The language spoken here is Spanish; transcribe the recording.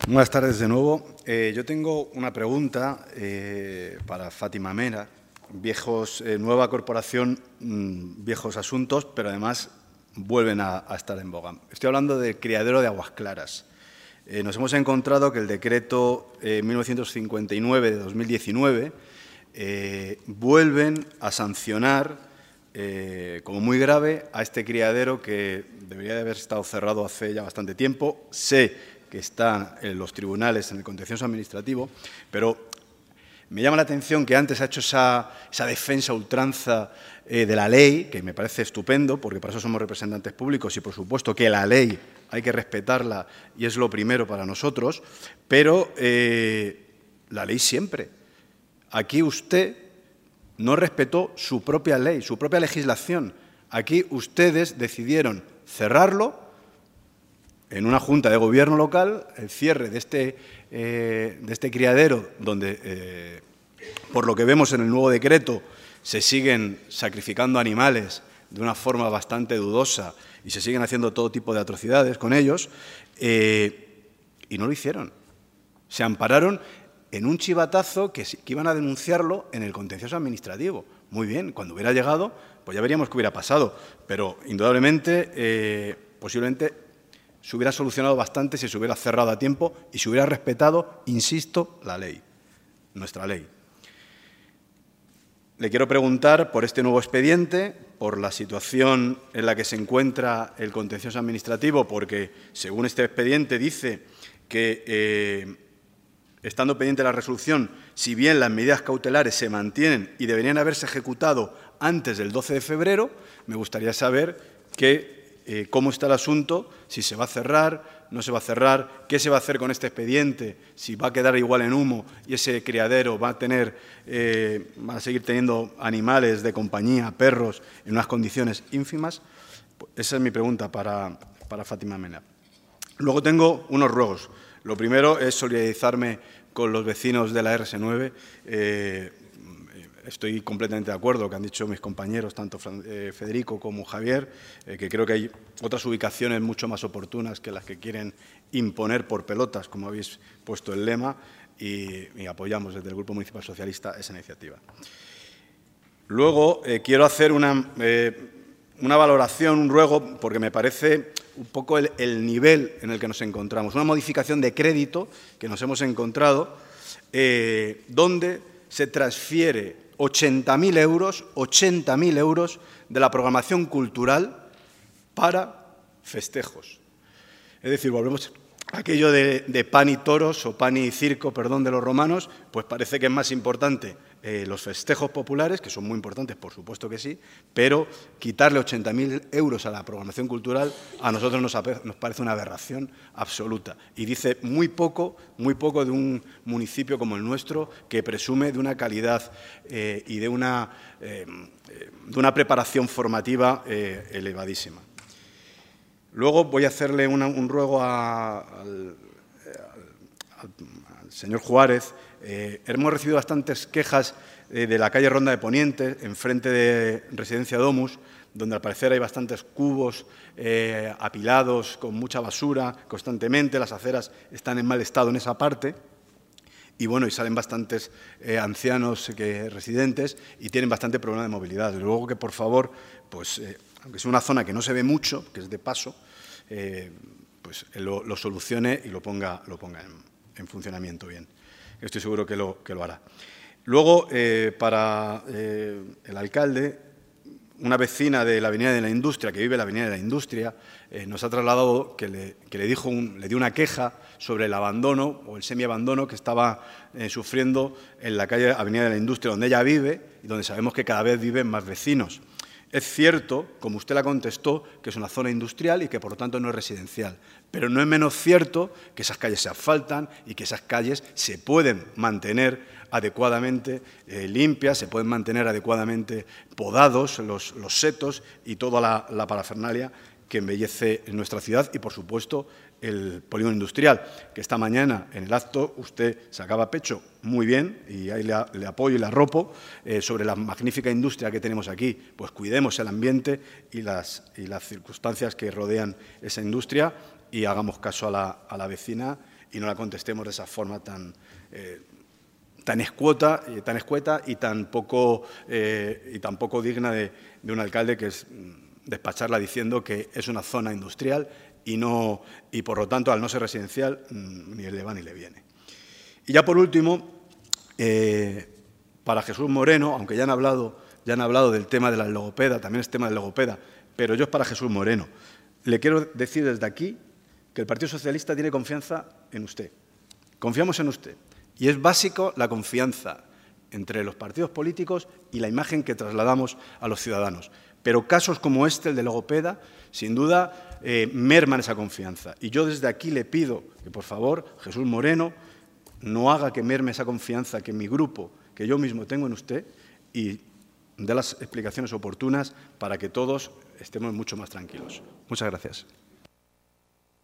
Buenas tardes de nuevo. Yo tengo una pregunta para Fátima Mena. Nueva corporación, viejos asuntos, pero además vuelven a estar en boga. Estoy hablando del criadero de Aguas Claras. Nos hemos encontrado que el decreto 1959 de 2019 vuelven a sancionar como muy grave a este criadero que debería de haber estado cerrado hace ya bastante tiempo. Sé que está en los tribunales, en el contencioso administrativo, pero me llama la atención que antes ha hecho esa defensa ultranza de la ley, que me parece estupendo, porque para eso somos representantes públicos y, por supuesto, que la ley hay que respetarla y es lo primero para nosotros, pero la ley siempre. Aquí usted no respetó su propia ley, su propia legislación. Aquí ustedes decidieron cerrarlo en una junta de gobierno local, el cierre de este criadero, donde, por lo que vemos en el nuevo decreto, se siguen sacrificando animales de una forma bastante dudosa y se siguen haciendo todo tipo de atrocidades con ellos, y no lo hicieron. Se ampararon en un chivatazo que iban a denunciarlo en el contencioso administrativo. Muy bien, cuando hubiera llegado, pues ya veríamos qué hubiera pasado, pero indudablemente, posiblemente, se hubiera solucionado bastante si se hubiera cerrado a tiempo y se hubiera respetado, insisto, la ley, nuestra ley. Le quiero preguntar por este nuevo expediente, por la situación en la que se encuentra el contencioso administrativo, porque, según este expediente, dice que, estando pendiente de la resolución, si bien las medidas cautelares se mantienen y deberían haberse ejecutado antes del 12 de febrero, me gustaría saber cómo está el asunto, si se va a cerrar, no se va a cerrar, qué se va a hacer con este expediente, si va a quedar igual en humo y ese criadero va a seguir teniendo animales de compañía, perros, en unas condiciones ínfimas. Esa es mi pregunta para Fátima Mena. Luego tengo unos ruegos. Lo primero es solidarizarme con los vecinos de la RS9. Estoy completamente de acuerdo con lo que han dicho mis compañeros, tanto Federico como Javier, que creo que hay otras ubicaciones mucho más oportunas que las que quieren imponer por pelotas, como habéis puesto el lema, y apoyamos desde el Grupo Municipal Socialista esa iniciativa. Luego, quiero hacer una valoración, un ruego, porque me parece un poco el nivel en el que nos encontramos. Una modificación de crédito que nos hemos encontrado, donde se transfiere 80.000 euros de la programación cultural para festejos. Es decir, volvemos a aquello de pan y toros, o pan y circo, perdón, de los romanos, pues parece que es más importante los festejos populares, que son muy importantes, por supuesto que sí, pero quitarle 80.000 euros a la programación cultural a nosotros nos parece una aberración absoluta. Y dice muy poco de un municipio como el nuestro, que presume de una calidad y de una preparación formativa elevadísima. Luego voy a hacerle un ruego al señor Juárez. Hemos recibido bastantes quejas de la calle Ronda de Poniente, enfrente de Residencia Domus, donde al parecer hay bastantes cubos apilados con mucha basura constantemente. Las aceras están en mal estado en esa parte. Y bueno, y salen bastantes ancianos residentes y tienen bastante problema de movilidad. Y luego que, por favor, pues, aunque sea una zona que no se ve mucho, que es de paso, pues lo solucione y lo ponga en funcionamiento bien. Estoy seguro que lo hará. Luego, para el alcalde, una vecina de la Avenida de la Industria, que vive en la Avenida de la Industria, nos ha trasladado que le dio una queja sobre el abandono o el semiabandono que estaba sufriendo en la calle Avenida de la Industria, donde ella vive y donde sabemos que cada vez viven más vecinos. Es cierto, como usted la contestó, que es una zona industrial y que, por lo tanto, no es residencial. Pero no es menos cierto que esas calles se asfaltan y que esas calles se pueden mantener adecuadamente limpias, se pueden mantener adecuadamente podados los setos y toda la parafernalia que embellece nuestra ciudad y, por supuesto, el polígono industrial, que esta mañana en el acto usted sacaba pecho muy bien, y ahí le apoyo y le arropo, sobre la magnífica industria que tenemos aquí. Pues cuidemos el ambiente y las circunstancias que rodean esa industria y hagamos caso a la vecina y no la contestemos de esa forma tan escueta y tan poco digna de un alcalde, que es despacharla diciendo que es una zona industrial y por lo tanto, al no ser residencial, ni le va ni le viene. Y ya por último, para Jesús Moreno, aunque ya han hablado del tema de la logopeda, también es tema del logopeda, pero yo es para Jesús Moreno. Le quiero decir desde aquí que el Partido Socialista tiene confianza en usted. Confiamos en usted. Y es básico la confianza entre los partidos políticos y la imagen que trasladamos a los ciudadanos. Pero casos como este, el de logopeda, sin duda merman esa confianza. Y yo desde aquí le pido que, por favor, Jesús Moreno, no haga que merme esa confianza que mi grupo, que yo mismo tengo en usted, y dé las explicaciones oportunas para que todos estemos mucho más tranquilos. Muchas gracias.